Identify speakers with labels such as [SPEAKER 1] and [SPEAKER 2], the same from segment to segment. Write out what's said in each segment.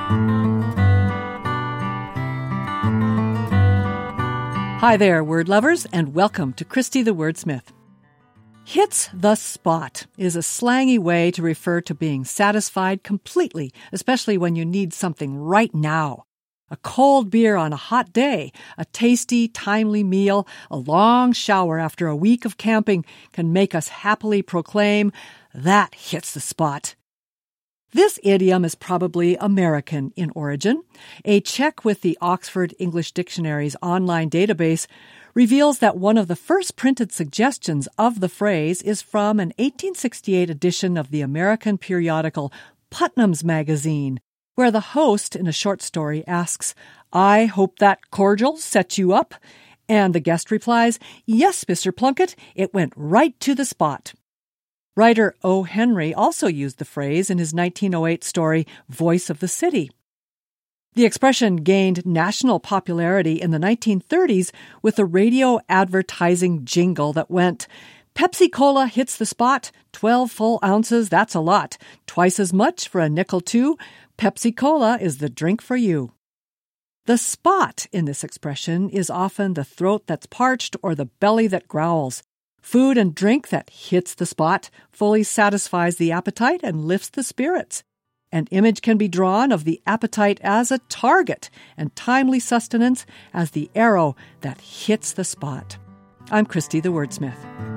[SPEAKER 1] Hi there, word lovers, and welcome to Christy the Wordsmith. Hits the spot is a slangy way to refer to being satisfied completely, especially when you need something right now. A cold beer on a hot day, a tasty, timely meal, a long shower after a week of camping can make us happily proclaim, that hits the spot. This idiom is probably American in origin. A check with the Oxford English Dictionary's online database reveals that one of the first printed suggestions of the phrase is from an 1868 edition of the American periodical Putnam's Magazine, where the host in a short story asks, "I hope that cordial set you up?" And the guest replies, "Yes, Mr. Plunkett, it went right to the spot." Writer O. Henry also used the phrase in his 1908 story, Voice of the City. The expression gained national popularity in the 1930s with a radio advertising jingle that went, "Pepsi-Cola hits the spot, 12 full ounces, that's a lot. Twice as much for a nickel too. Pepsi-Cola is the drink for you." The spot in this expression is often the throat that's parched or the belly that growls. Food and drink that hits the spot fully satisfies the appetite and lifts the spirits. An image can be drawn of the appetite as a target and timely sustenance as the arrow that hits the spot. I'm Christy the Wordsmith.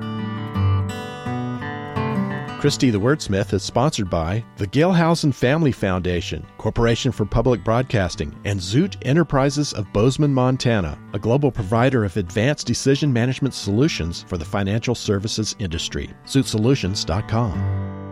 [SPEAKER 2] Christy the Wordsmith is sponsored by the Gilhausen Family Foundation, Corporation for Public Broadcasting, and Zoot Enterprises of Bozeman, Montana, a global provider of advanced decision management solutions for the financial services industry. ZootSolutions.com.